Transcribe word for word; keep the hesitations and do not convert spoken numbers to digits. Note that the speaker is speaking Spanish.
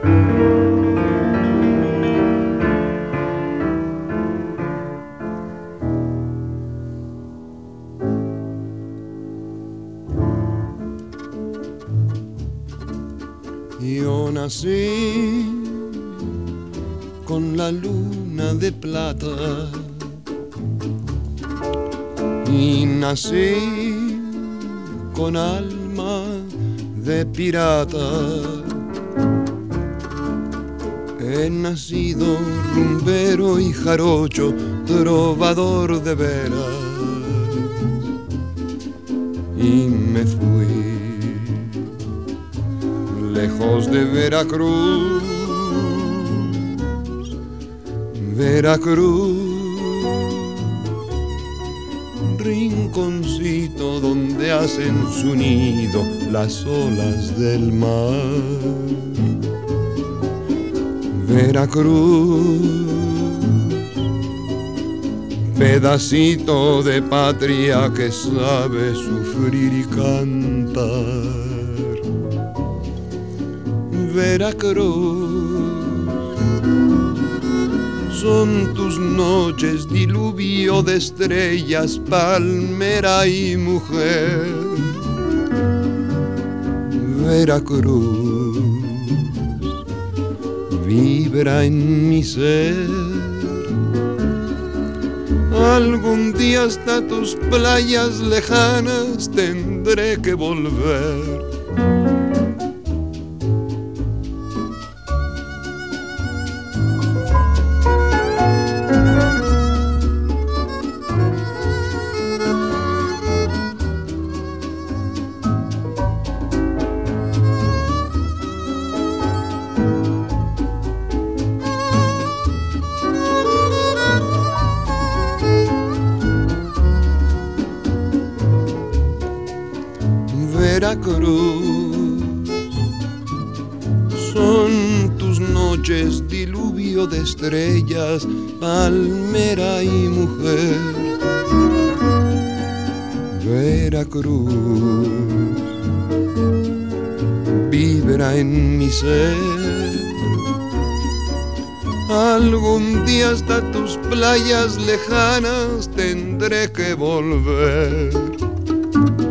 Yo nací con la luna de plata y nací con alma de pirata. He nacido rumbero y jarocho, trovador de veras, y me fui lejos de Veracruz, Veracruz, rinconcito donde hacen su nido las olas del mar. Veracruz, pedacito de patria que sabe sufrir y cantar. Veracruz, son tus noches diluvio de estrellas, palmera y mujer. Veracruz, vibra en mi ser. Algún día hasta tus playas lejanas tendré que volver. Veracruz, son tus noches diluvio de estrellas, palmera y mujer. Veracruz, vibra en mi ser. Algún día hasta tus playas lejanas tendré que volver.